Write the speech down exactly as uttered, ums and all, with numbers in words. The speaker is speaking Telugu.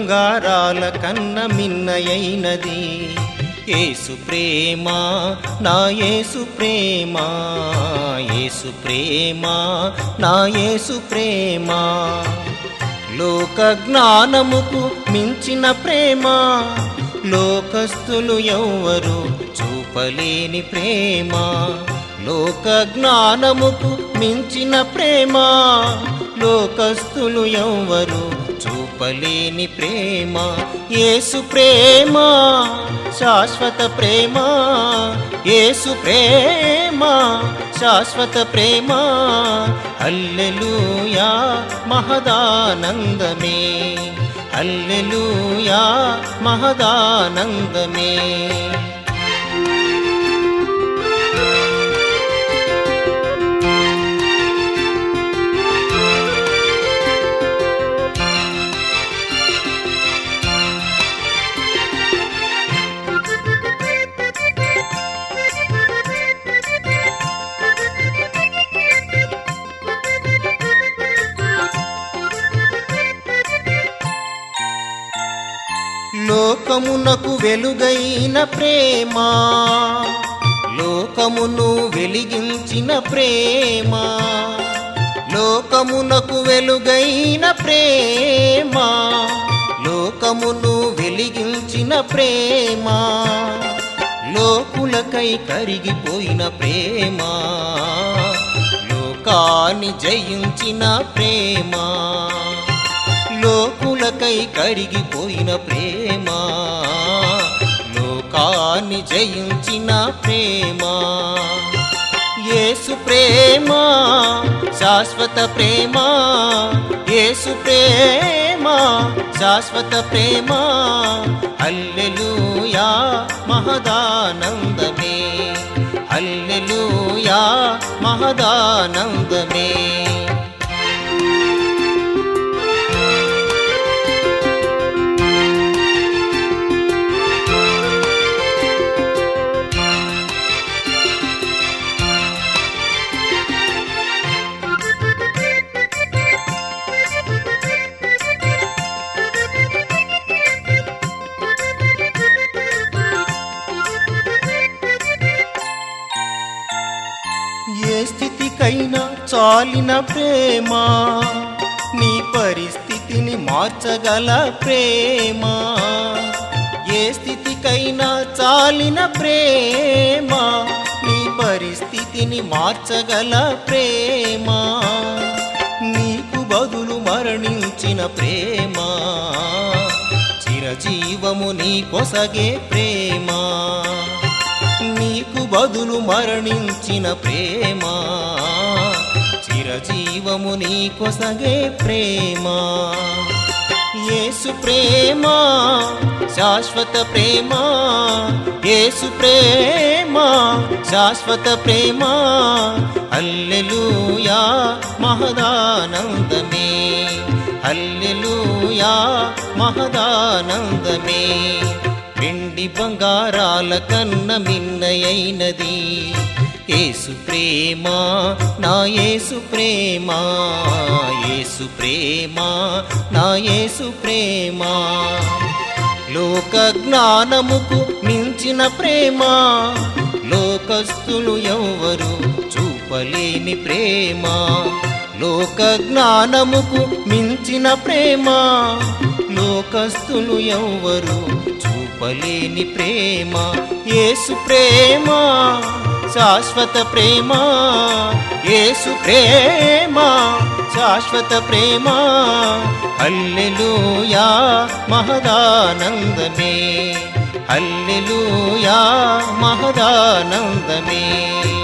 బంగారాల కన్న మిన్నయైనది యేసు ప్రేమ, నా యేసు ప్రేమ, యేసు ప్రేమ, నా యేసు ప్రేమ. లోక జ్ఞానముకు మించిన ప్రేమ, లోకస్తులు ఎవ్వరు చూపలేని ప్రేమ. లోక జ్ఞానముకు మించిన ప్రేమ, లోకస్తులు ఎవ్వరు చూపలేని ప్రేమ. యేసు ప్రేమ శాశ్వత ప్రేమ, యేసు ప్రేమ శాశ్వత ప్రేమ. హల్లెలూయా మహదానందమే, హల్లెలూయా మహదానందమే. లోకమునకు వెలుగైన ప్రేమ, లోకమును వెలిగించిన ప్రేమ. లోకమునకు వెలుగైన ప్రేమ, లోకమును వెలిగించిన ప్రేమ. లోకులకై కరిగిపోయిన ప్రేమ, లోకాన్ని జయించిన ప్రేమ. లోకులకై కరిగిపోయిన ప్రేమ, లోకాన్ని జయించిన ప్రేమ. యేసు ప్రేమ శాశ్వత ప్రేమ, యేసు ప్రేమ శాశ్వత ప్రేమ. హల్లెలూయా మహదానందమే, హల్లెలూయా మహదానందమే. ఏ స్థితికైనా చాలిన ప్రేమ, నీ పరిస్థితిని మార్చగల ప్రేమ. ఏ స్థితికైనా చాలిన ప్రేమ, నీ పరిస్థితిని మార్చగల ప్రేమ. నీకు బదులు మరణించిన ప్రేమ, చిరజీవము నీ కొసగే ప్రేమ. నీకు బదులు మరణించిన ప్రేమ, చిరజీవము నీ కొసగే ప్రేమ. యేసు ప్రేమ శాశ్వత ప్రేమ, యేసు ప్రేమ శాశ్వత ప్రేమ. హల్లెలూయా మహదానందమే, హల్లెలూయా మహదానందమే. వెండి బంగారాల కన్న మిన్నయైనది యేసు ప్రేమ, నా యేసు ప్రేమ, యేసు ప్రేమ, నా యేసు ప్రేమ. లోక జ్ఞానముకు మించిన ప్రేమ, లోకస్తులు ఎవ్వరు చూపలేని ప్రేమ. లోక జ్ఞానముకు మించిన ప్రేమ, లోకస్తులు ఎవ్వరు చూపలేని ప్రేమ. యేసు ప్రేమ శాశ్వత ప్రేమ, యేసు ప్రేమ శాశ్వత ప్రేమ. హల్లెలూయా మహదానందమే, హల్లెలూయా మహదానందమే.